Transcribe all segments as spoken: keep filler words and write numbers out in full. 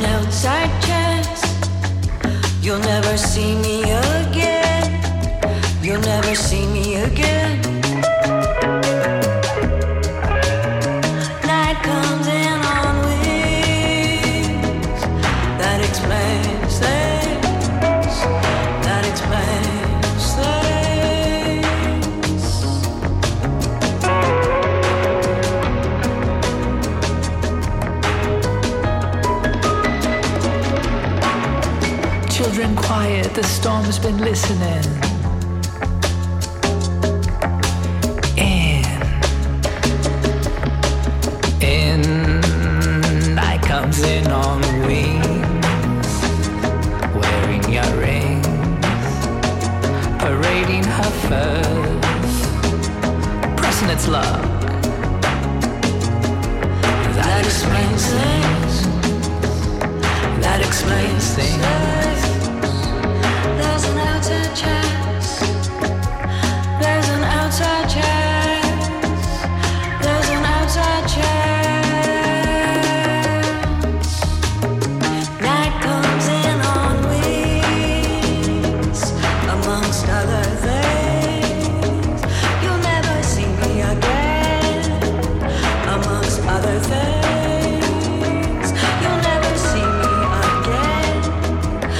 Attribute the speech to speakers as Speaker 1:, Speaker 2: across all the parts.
Speaker 1: outside chance. You'll never see me again. You'll never see me again. Night comes in on wings. That explains things. That explains things.
Speaker 2: Children quiet, the storm's been listening. In, in, night comes in on wings, wearing your rings, parading her furs, pressing its luck. That explains things. That explains things.
Speaker 1: There's an outside chance. There's an outside chance. There's an outside chance. Night comes in on wings, amongst other things. You'll never see me again, amongst other things. You'll never see me again,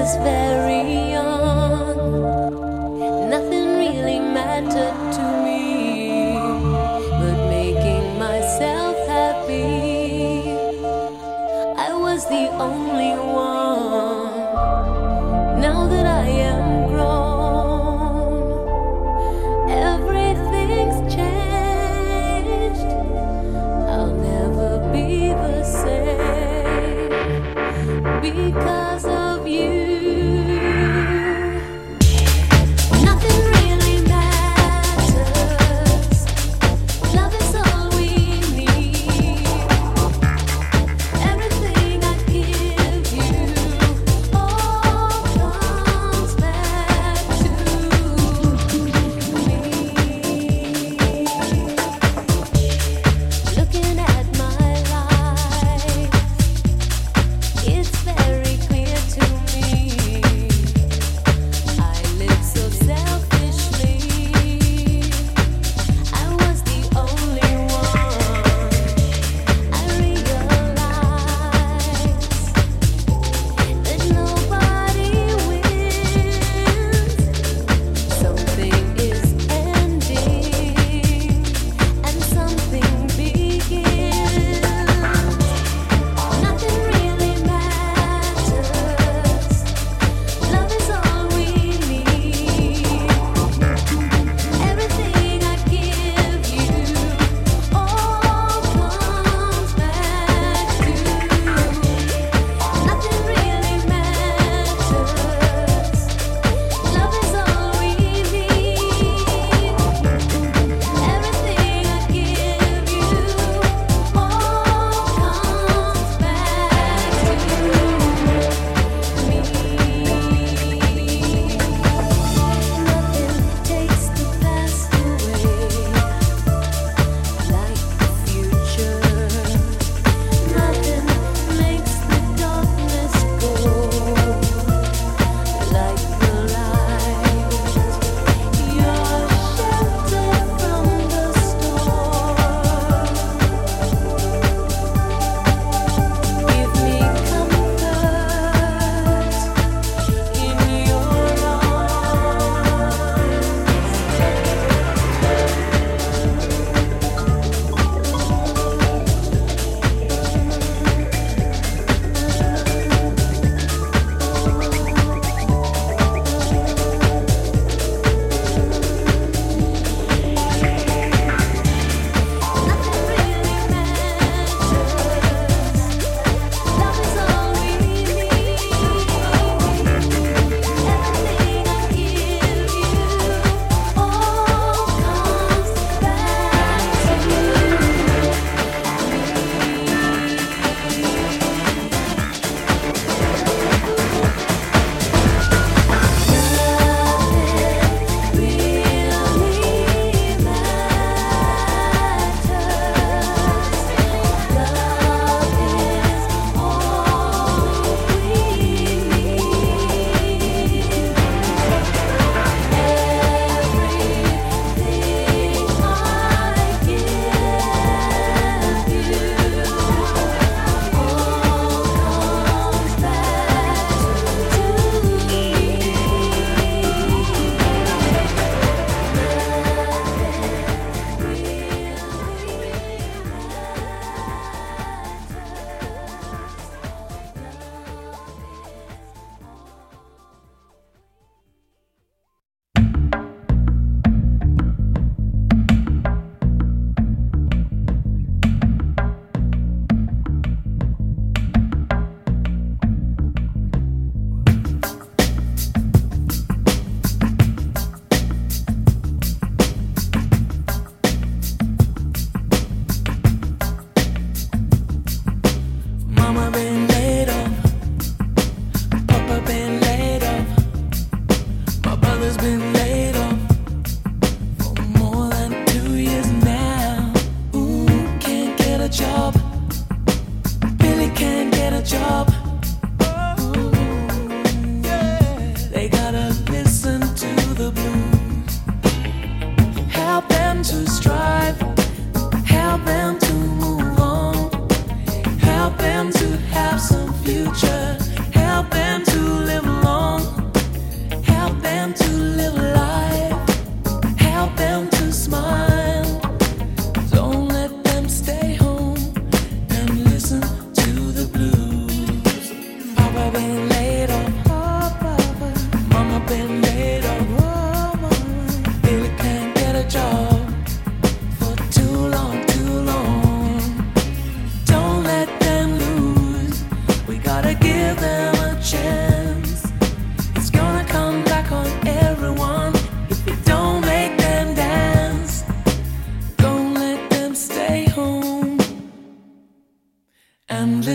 Speaker 3: Nothing really matters.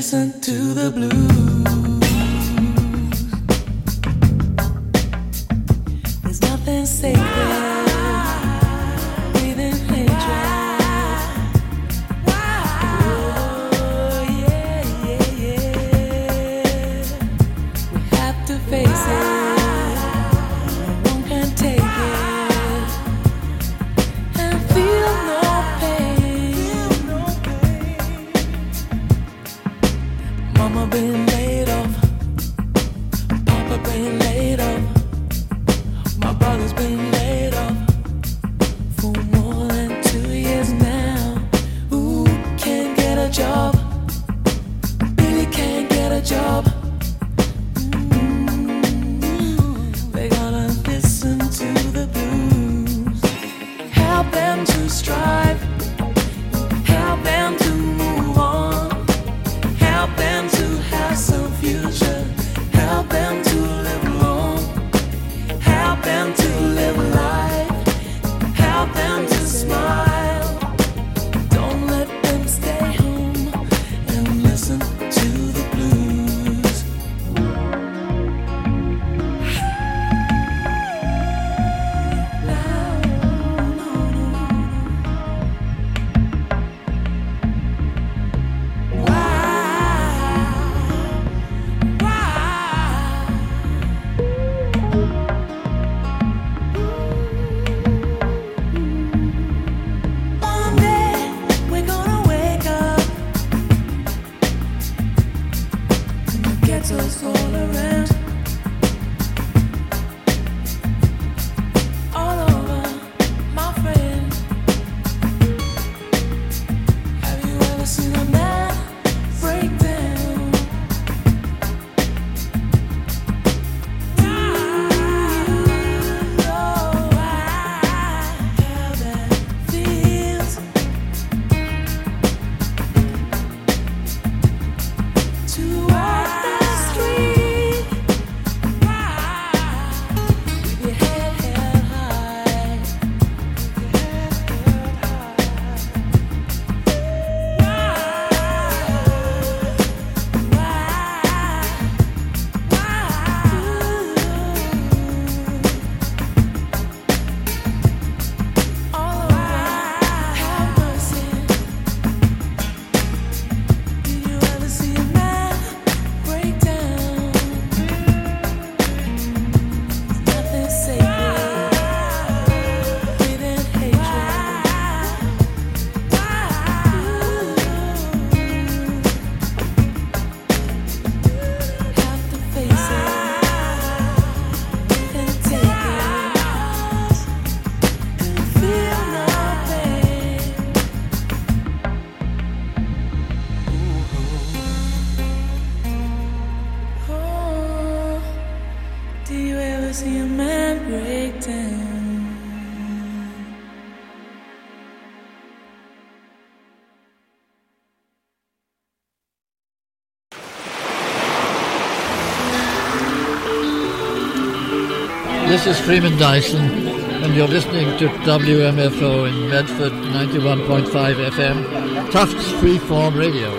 Speaker 3: listen to the blues. There's nothing sacred.
Speaker 4: This is Freeman Dyson, and you're listening to W M F O in Medford, ninety-one point five F M, Tufts Freeform Radio.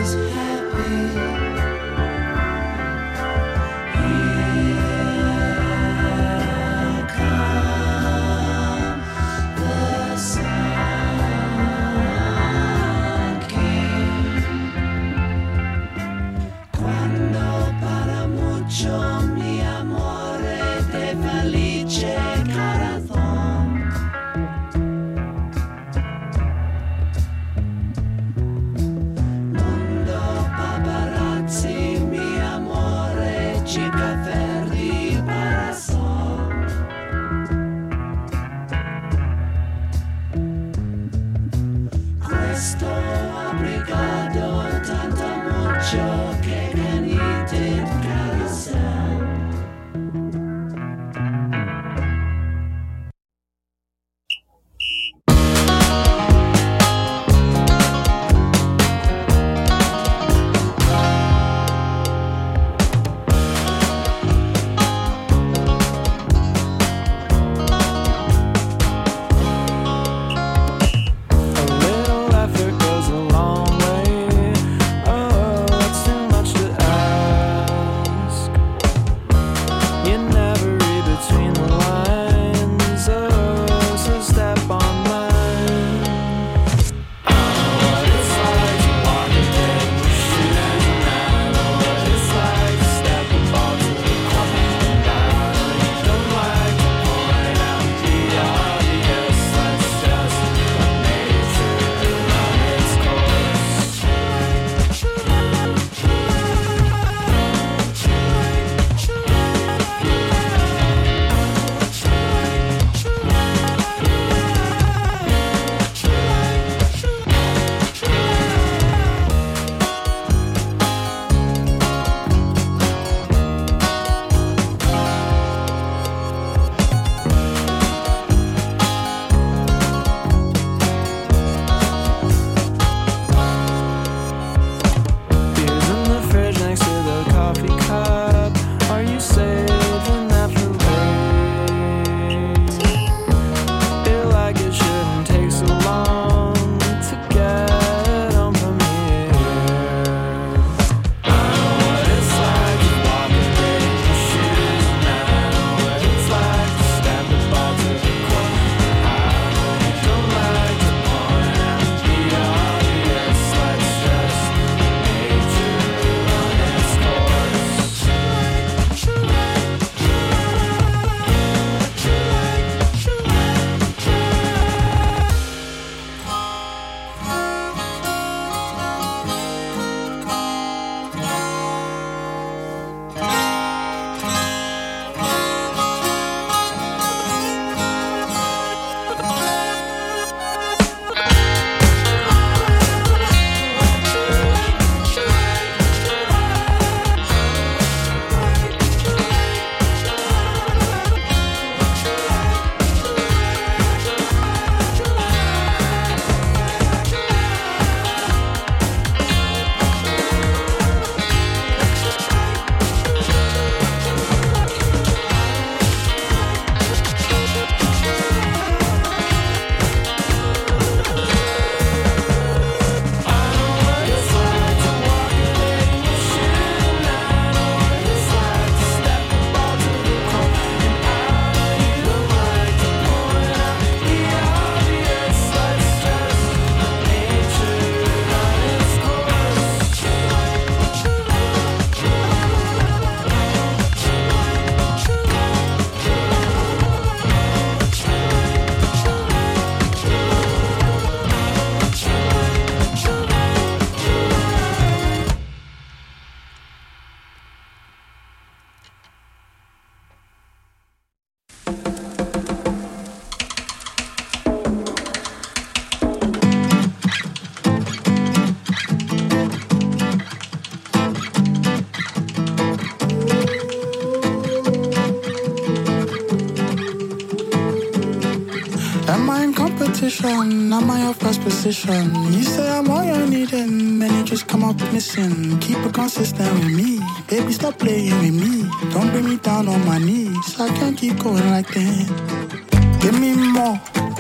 Speaker 5: competition, am I your first position? You say I'm all you needing, then you just come up missing. Keep it consistent with me, baby, stop playing with me. Don't bring me down on my knees, I can't keep going like that. Give me more,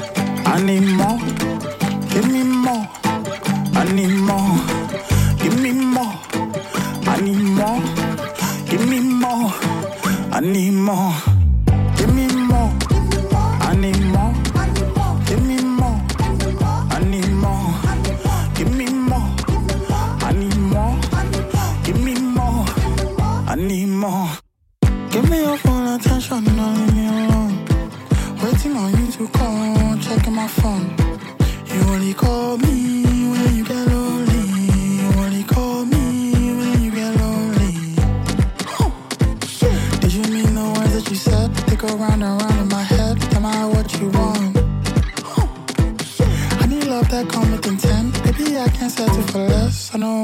Speaker 5: I need more. Give me more, I need more. Give me more.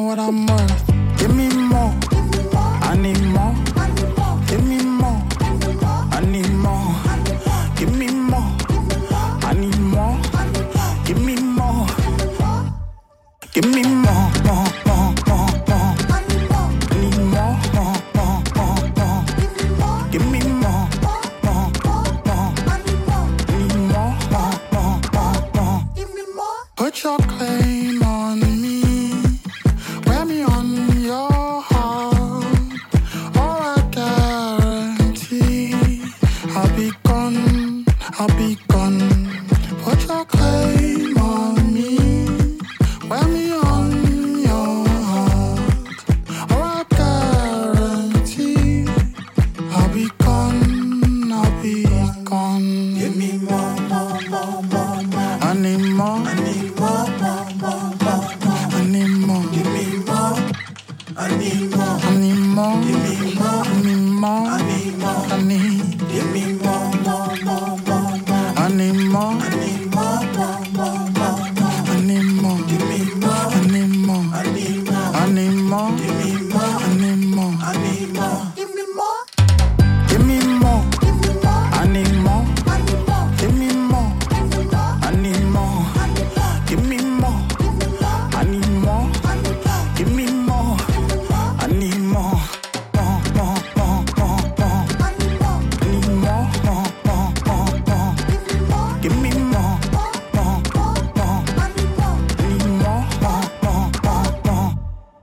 Speaker 5: what I'm worth. Give me more. I need more. Give me more. I need more. Give me more. I need more. Give me more. Give me more, more, more, more, more. I need more. I need more, more, more, more, more. Give me more, more, more, more. I need more. I need more, more, more, more, more. Give me more. Put your claim on me. Wear me on your heart. Or I guarantee I'll be gone, I'll be gone. Put your claim on me. Wear me on your heart. Or I guarantee I'll be gone, I'll be gone. Give me more, more, more, more, more. I need more. I need more, more, more, more, more. I need more. Give me more. I need more. I need more. Give me more. I need more. I need more. I need. Give me more, more, more, more, more. I need more. I need more, more, more, more, more. I need more. Give me more. I need more. I need more. I need more. Give me more. I need more. I need more. Give me more. Give me more. Give me more. I need more. I need more. Give me more. I need more. Give me more. I need more. Give me more. I need more. More, more, more, more, more. I need more. I need more, more, more, more, more. Give me more. More, more, more, more. I need more. I need more, more, more, more, more.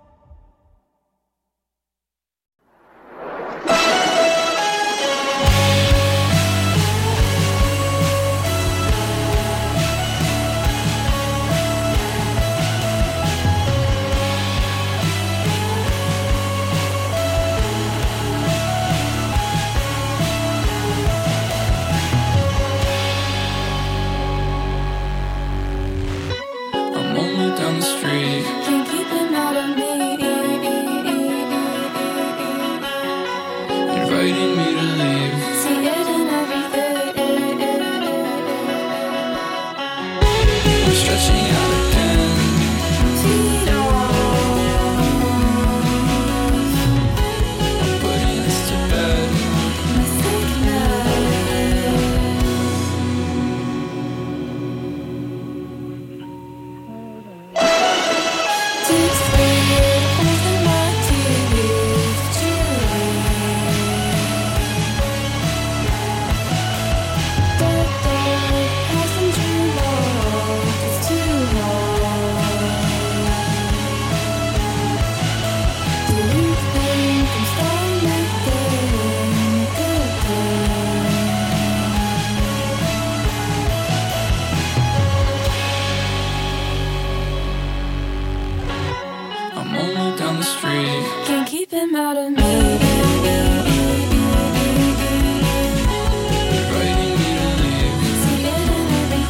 Speaker 2: I'm only down the street.
Speaker 3: Can't keep him out of me.
Speaker 2: Inviting me to leave.
Speaker 3: See it in everything.
Speaker 2: I'm stretching out again. I'm putting this to bed.
Speaker 3: Deep sleep, holding my teeth, dark, dark, passing through life is too hard. Do you think I'm starting again? Good
Speaker 2: I'm only down the street.
Speaker 3: Can't keep him out of me.
Speaker 2: Inviting me to leave.
Speaker 3: See it in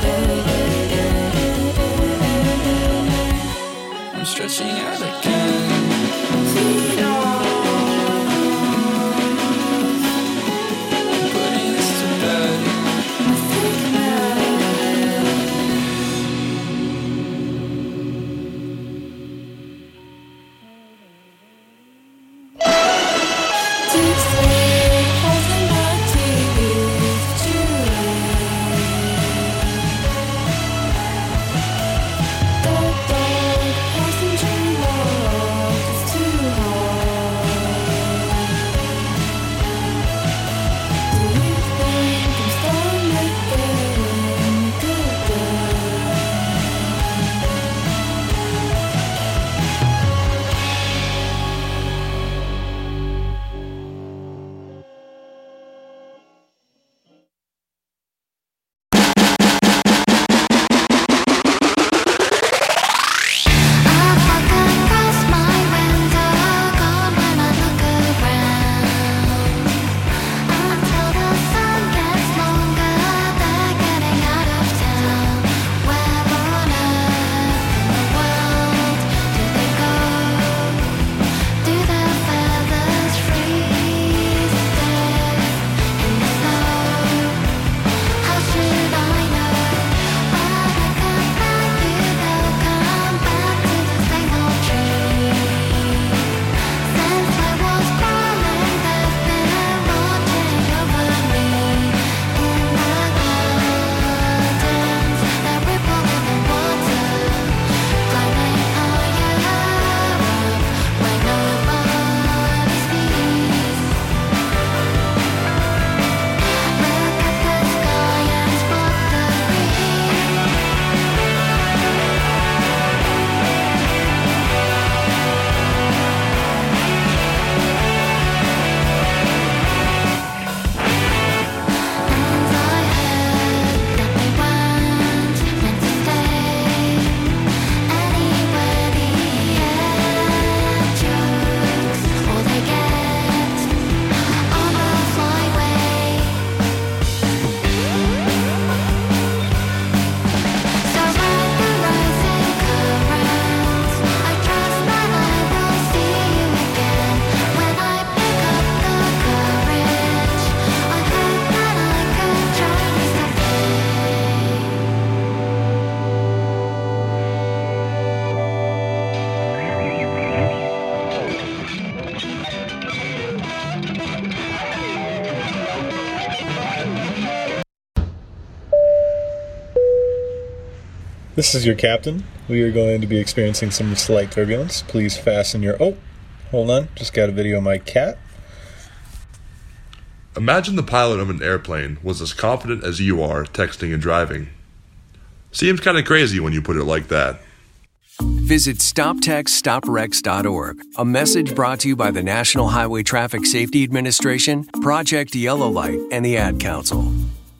Speaker 3: everything.
Speaker 2: I'm stretching out again. I'm putting this to bed.
Speaker 3: Deep sleep, holding my teeth, dark, dark, passing through life.
Speaker 6: This is your captain. We are going to be experiencing some slight turbulence. Please fasten your... Oh, hold on. Just got a video of my cat.
Speaker 7: Imagine the pilot of an airplane was as confident as you are texting and driving. Seems kind of crazy when you put it like that.
Speaker 8: Visit stop text stop wrecks dot org. A message brought to you by the National Highway Traffic Safety Administration, Project Yellow Light, and the Ad Council.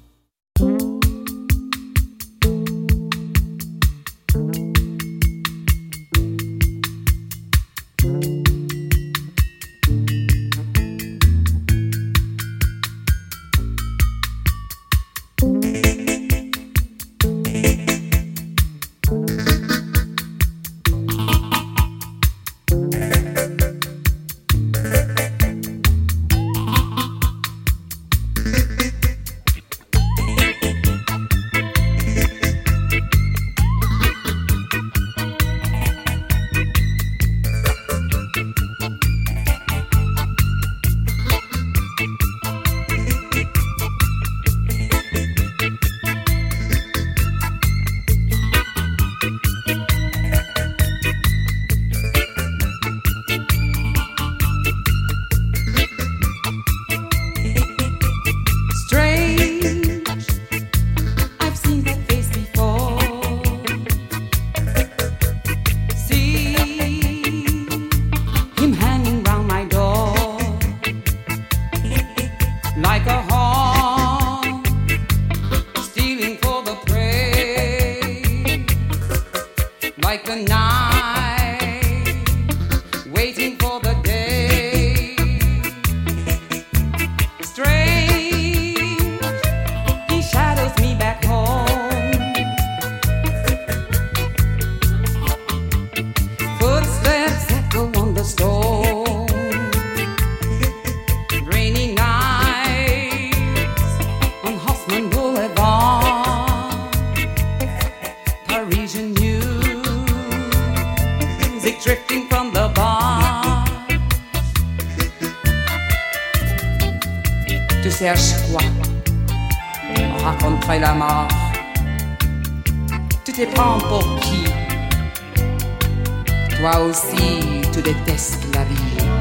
Speaker 9: Cherche quoi? On raconterait la mort. Tu te prends pour qui? Toi aussi, tu détestes la vie.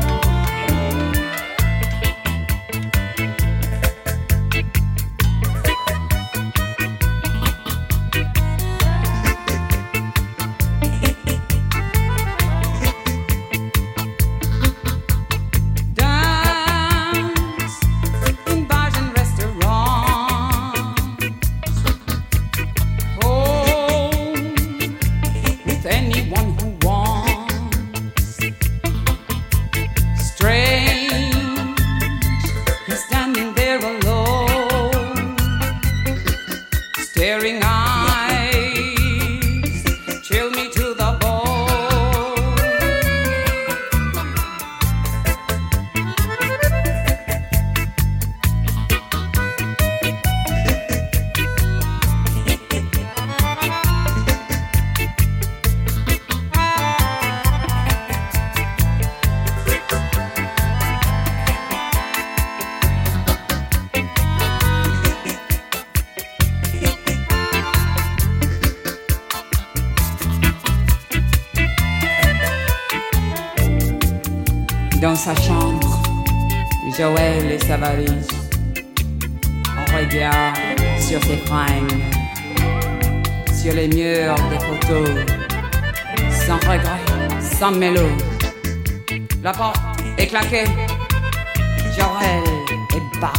Speaker 9: Dans sa chambre, Joël et sa valise. On regarde sur ses fringues, sur les murs des photos, sans regret, sans mélo. La porte est claquée, Joël est barré.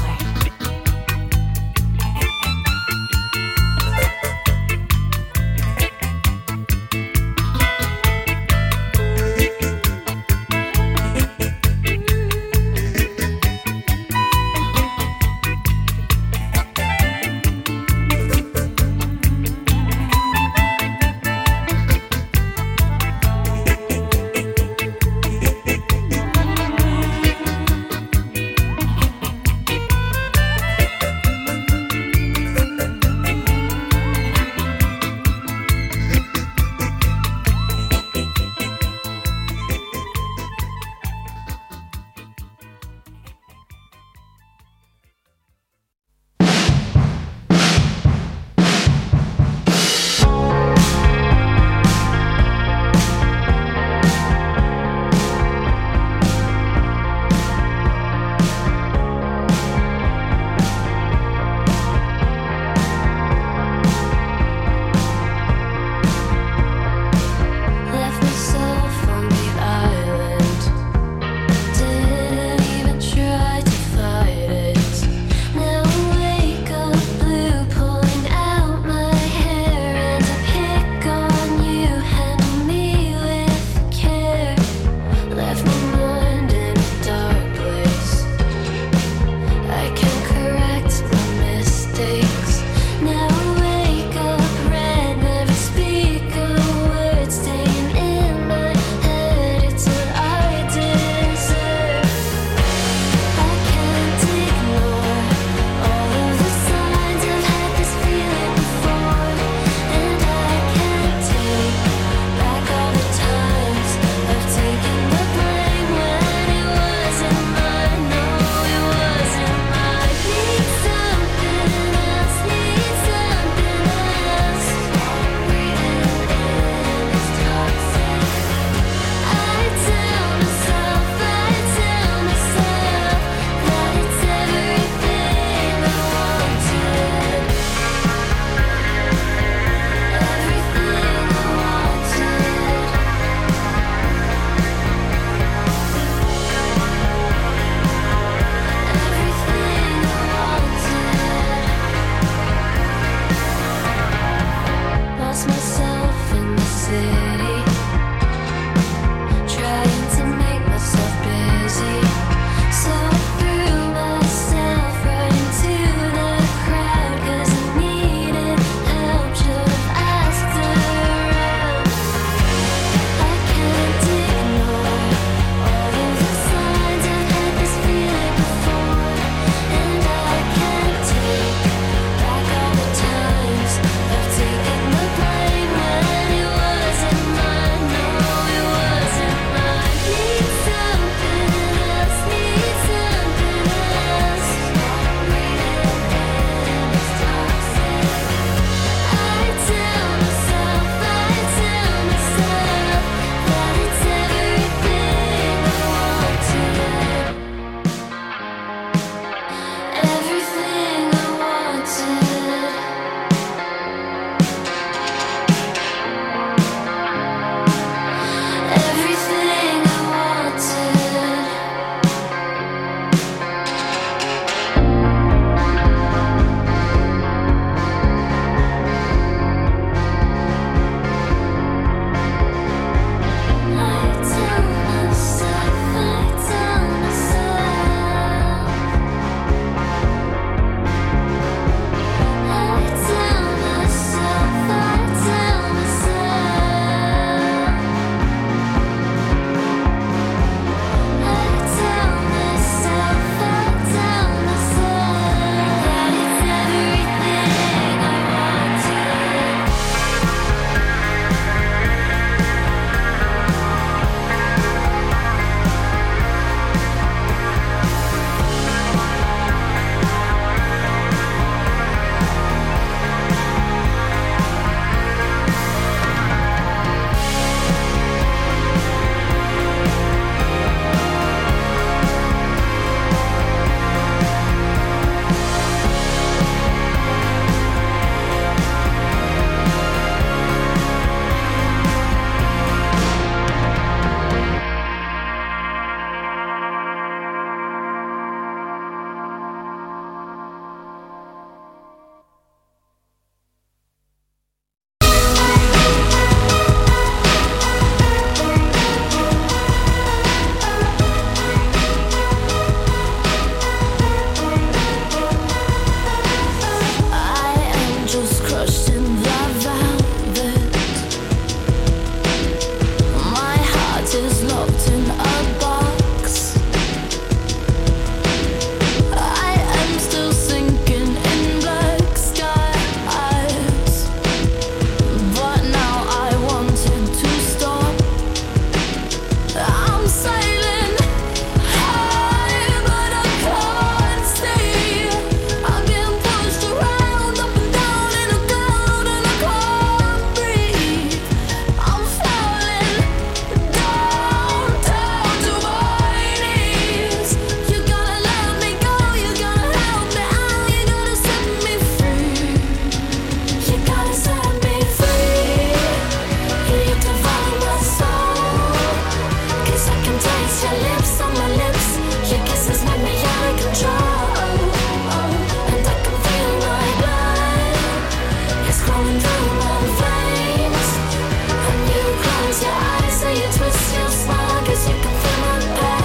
Speaker 3: lips on my lips. Your kisses make me out of control. And I can feel my blood. It's flowing through my veins. And you close your eyes, so you twist your smile, 'cause you can feel my pain.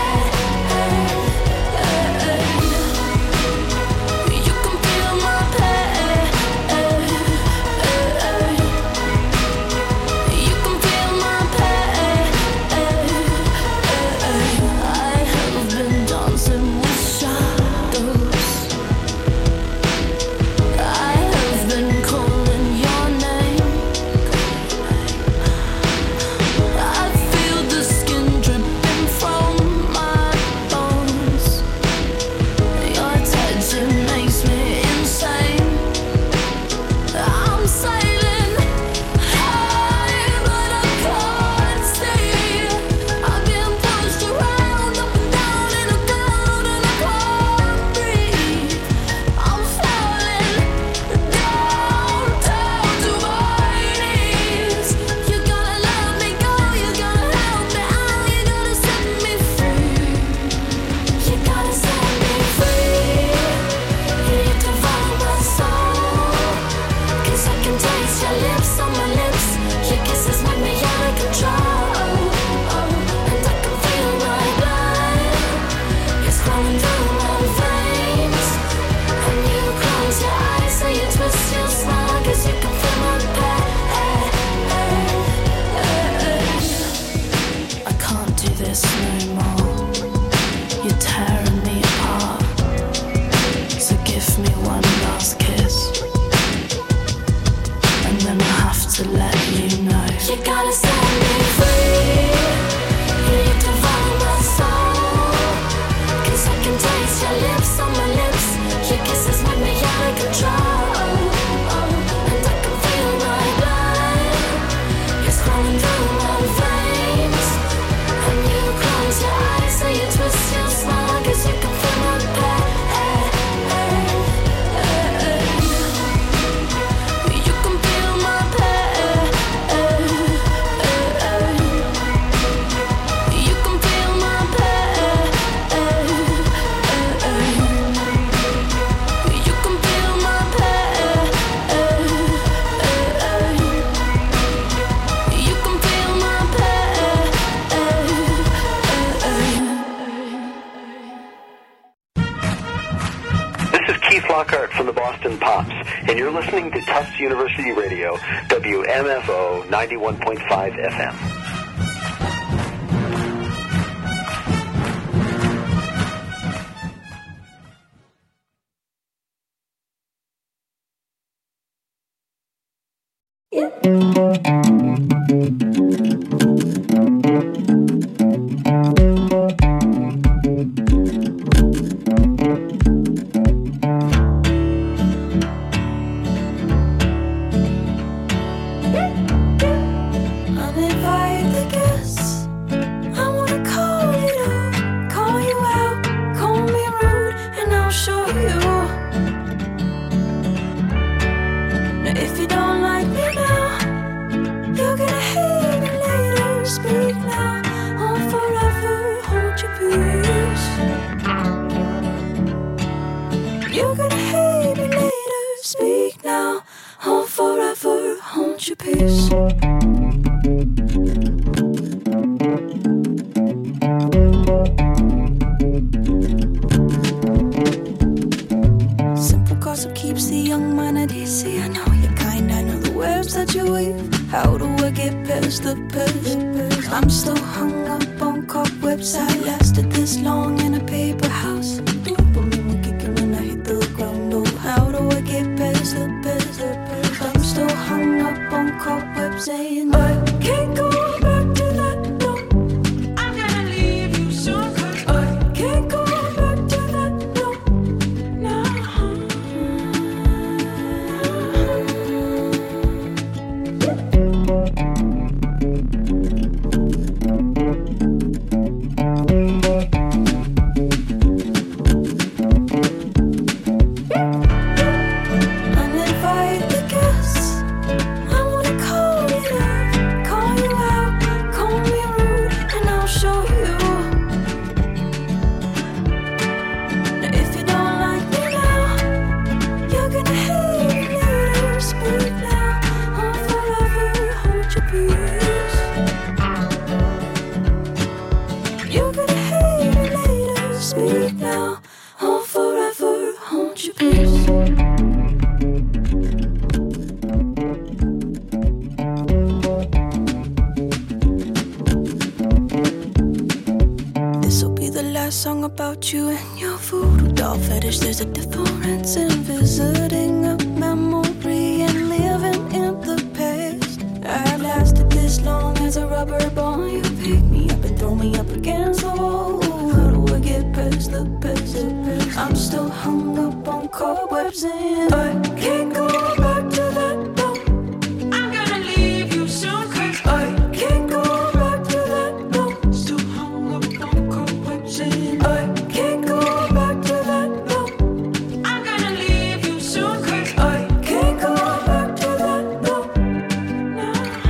Speaker 3: You can feel my pain. You can feel my pain. I have been dancing with shadows. I have been calling your name. I feel the skin dripping from my bones. Your touch, it makes me insane. I'm sailing high, but I can't see. I've been pushed around, up and down in a cloud, and I can't breathe. I'm falling down, down to my knees. You gotta let me go, you gotta help me out, you gotta set me free. You gotta set me free. You devour my soul, 'cause I can taste your lips on my lips. Your kisses make me out of control. And I can feel my blood. It's flowing through my veins. And you close your eyes, so you twist your smile, 'cause you can feel my pain. I can't do this no more. You're tearing me apart. So give me one last kiss, and then I have to let you know. You gotta set me free. You devour my soul, 'cause I can taste your lips on my lips. Your kisses make me out of control. And I can feel my blood. It's flowing through my veins. And you close your eyes, so you twist your smile, 'cause you can feel my pain. You can feel my pain. You can feel my pain. You can feel my pain. You can feel my pain.
Speaker 10: This is Keith Lockhart from the Boston Pops, and you're listening to Tufts University Radio, W M F O ninety-one point five F M.
Speaker 3: Uninvited guests, I wanna call you up, call you out, call me rude, and I'll show you. Now if you don't like me now, you're gonna hate me later. Speak now, or forever hold your peace. You're gonna hate me later. Speak now, or forever hold your peace. Simple gossip keeps the young man at ease. See, I know you're kind, I know the webs that you weave. How do I get past the past? I'm still hung up on cobwebs. I lasted this long in a paper house. Dopamine kicking when I hit the ground. Oh, how do I get past the past? I'm still hung up on cobwebs, saying I can't go back to that. No, I'm gonna leave you so good. I can't go back to that. No, no. Uninvited guests, I wanna call you up, call you last song about you and your voodoo doll fetish. There's a difference in visiting a memory and living in the past. I've lasted this long as a rubber ball. You pick me up and throw me up against the wall. How do I get past the past? I'm still hung up on cobwebs and I can't go back to that door. I'm gonna leave you soon, cause I can't go back to that door. Still hung up on cobwebs and I can't go back to that door. I'm gonna leave you soon, cause I can't go back to that door. No,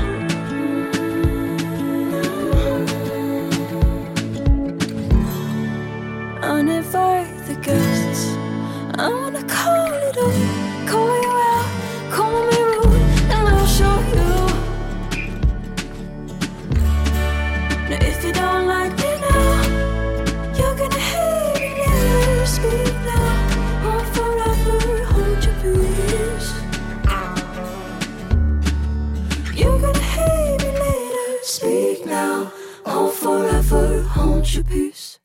Speaker 3: no. Uninvite the guests. I wanna call it up, call you out, call me rude, and I'll show you. Now if you don't like me now, you're gonna hate me later. Speak now, or forever hold your peace. You're gonna hate me later. Speak now, or forever hold your peace.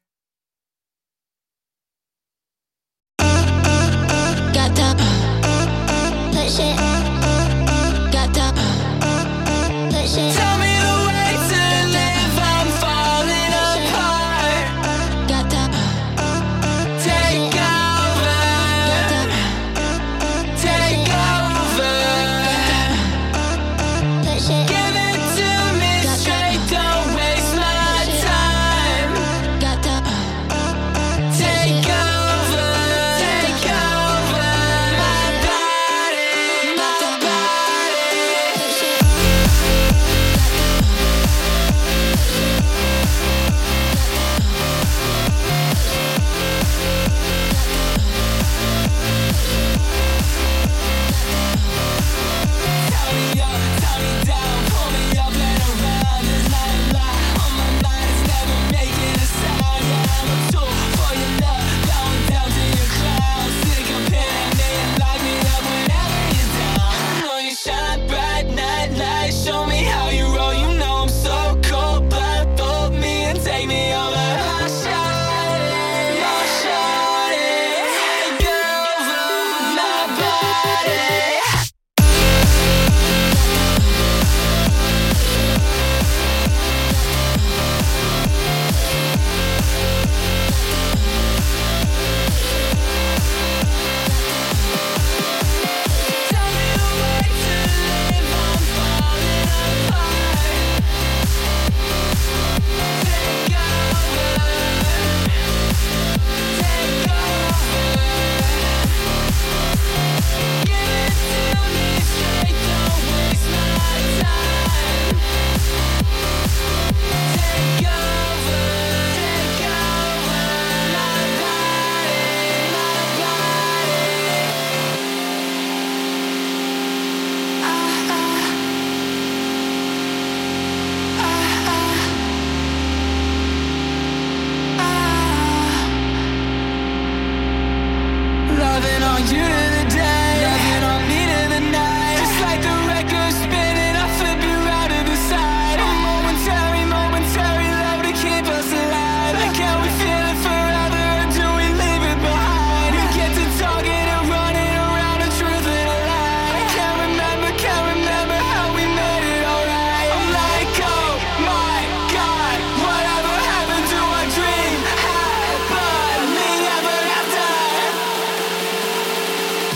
Speaker 3: Got that, that shit. Got that, that shit. Tell me the way to live, I'm falling apart. Got that, take over. Take over. That shit. Give it to me straight, don't waste my time. Got that, take over. Take over my body, my body. Tie me up, tie me down, pull me up and around. There's not a lie on my mind, it's never making a sound. Yeah, I'm a tool for your love, going down to your clown. Stick a pin in me and lock me up whenever you're down. I know you shine bright, night light, show me how you roll. You know I'm so cold, blindfold me and take me over. Oh, shawty, oh, shawty, take over my body. Tell me the way to live, I'm falling apart. Take over, take over. Give it to me straight, don't waste my time. Take over, take over my body, my body. Ah, ah, ah, ah, ah. Loving on you to the day, loving on me to the night. Just like the record spinning, I flip you out to the side. A momentary, momentary love to keep us alive. Like can we feel it forever, or do we leave it behind? We get to talking and running around the truth and a lie. I can't remember, can't remember how we made it alright. I'm like, oh my God, whatever happened to our dream? Happily ever after.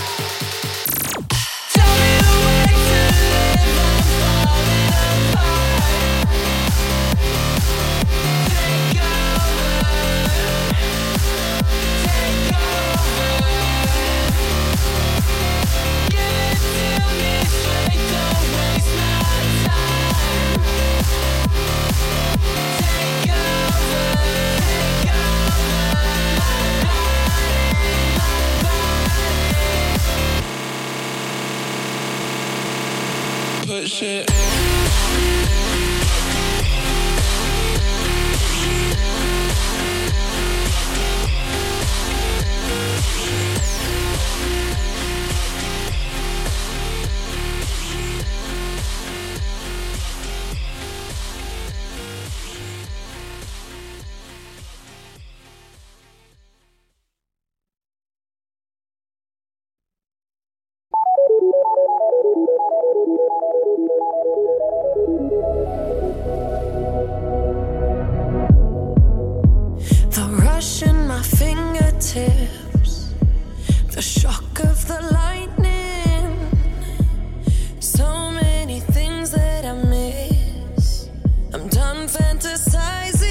Speaker 3: The shock of the lightning. So many things that I miss. I'm done fantasizing.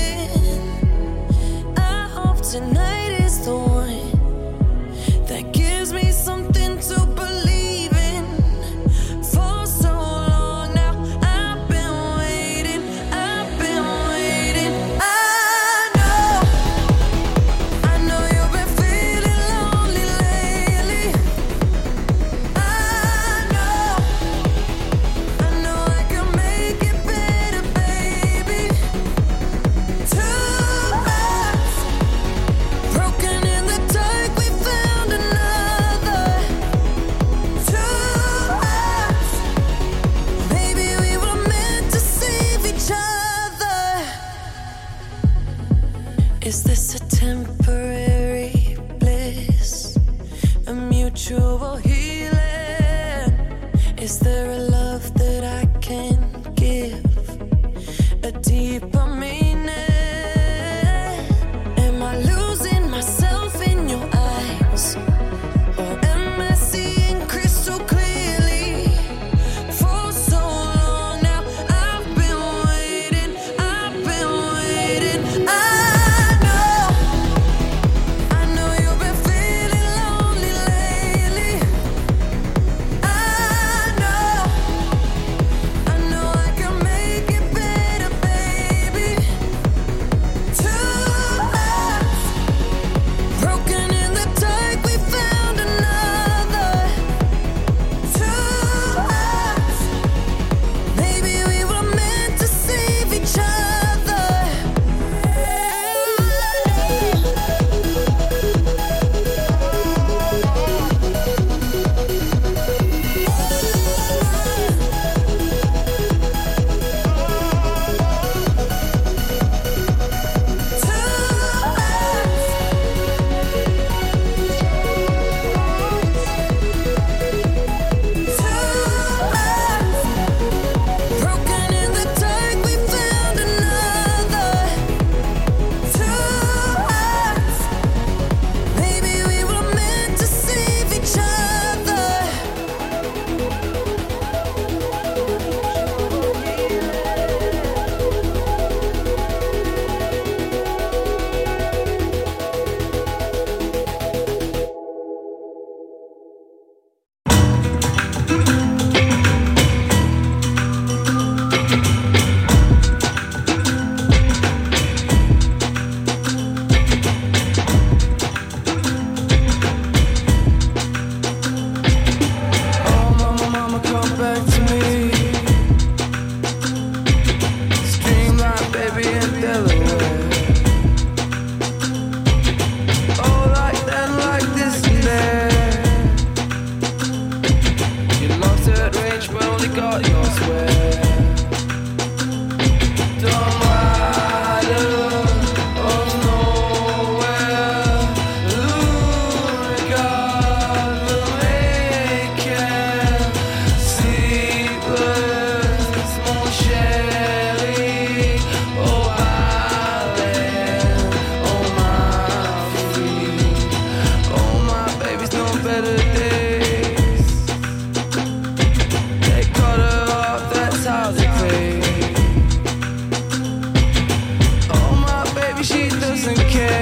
Speaker 3: I hope tonight is the one that gives me something to believe in. For so long now, I've been waiting, I've been waiting. I know, I know you've been feeling lonely lately. I know, I know I can make it better, baby. Two hearts broken in the dark, we found another. Two hearts, maybe we were meant to save each other. Is this a temporary bliss? A mutual healing? Is there a love that I can give? A deeper meaning? Am I losing myself in your eyes? Or am I seeing crystal clearly? For so long now, I've been waiting, I've been waiting. I know, I know you've been feeling lonely lately. I know, I know I can make it better, baby. Two hearts broken in the dark, we found another. Two hearts, maybe we were meant to save each other. Broken in the dark, we found another. Two hearts, maybe we were meant to save each other. Oh, mama, mama, come back to me. Streamline, baby, in Delaware. Oh, like that, like this and that. You lost at range, but only got your swear. Don't rider of nowhere. Lunatic, making sleepless, mon chéri. Oh, island, oh, my feet. Oh, my baby's no better days. They cut her off, that's how they pay. Oh, my baby, she doesn't care.